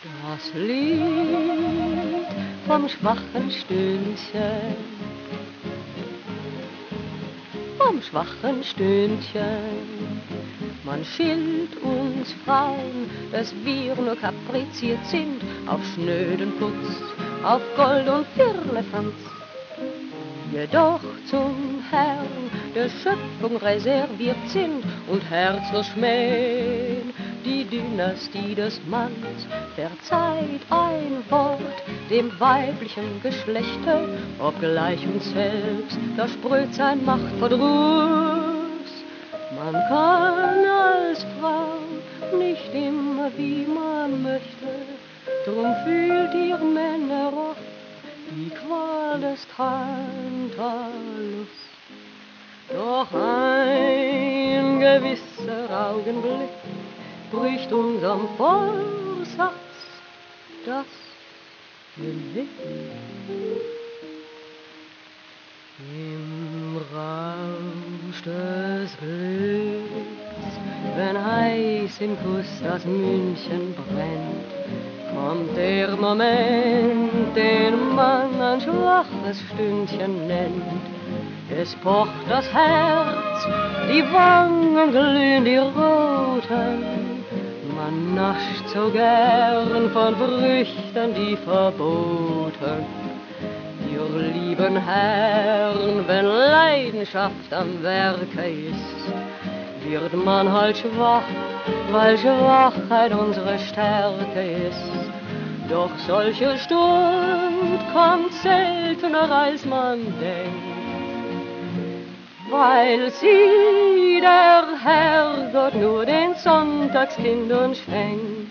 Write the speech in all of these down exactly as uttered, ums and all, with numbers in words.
Das Lied vom schwachen Stündchen, vom schwachen Stündchen. Man schilt uns Frauen, dass wir nur kapriziert sind auf schnöden Putz, auf Gold und Firlefanz. Jedoch zum Herrn der Schöpfung reserviert sind und herzlos schmähen die Dynastie des Manns. Verzeiht ein Wort dem weiblichen Geschlechte, obgleich uns selbst das Sprödsein macht Verdruss. Man kann als Frau nicht immer wie man möchte, drum fühlt ihr Männer oft die Qual des Tantalus. Doch ein gewisser Augenblick bricht unserem Vorsatz das Genick. Im Rausch des Glücks, wenn heiß im Kuss das München brennt, kommt der Moment, den man ein schwaches Stündchen nennt. Es pocht das Herz, die Wangen glühen, die roten. Man nascht so gern von Früchten, die verboten. Ihr lieben Herren, wenn Leidenschaft am Werke ist, wird man halt schwach, weil Schwachheit unsere Stärke ist. Doch solche Stund kommt seltener als man denkt, weil sie der Herrgott nur den Sonntagskindern schenkt.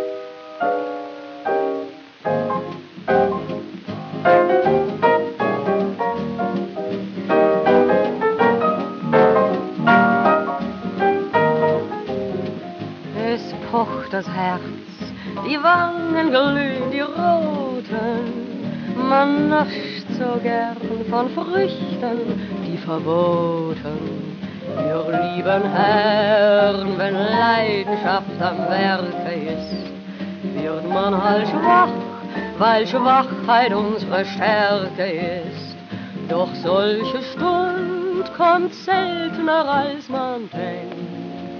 Es pocht das Herz, die Wangen glühen, die roten. Man nascht so gern von Früchten, die verboten. Ihr lieben Herren, wenn Leidenschaft am Werke ist, wird man halt schwach, weil Schwachheit unsere Stärke ist. Doch solche Stund kommt seltener als man denkt,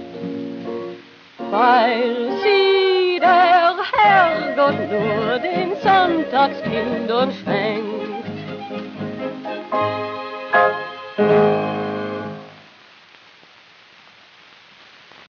weil sie der Herrgott nur den Sonntagskindern schenkt.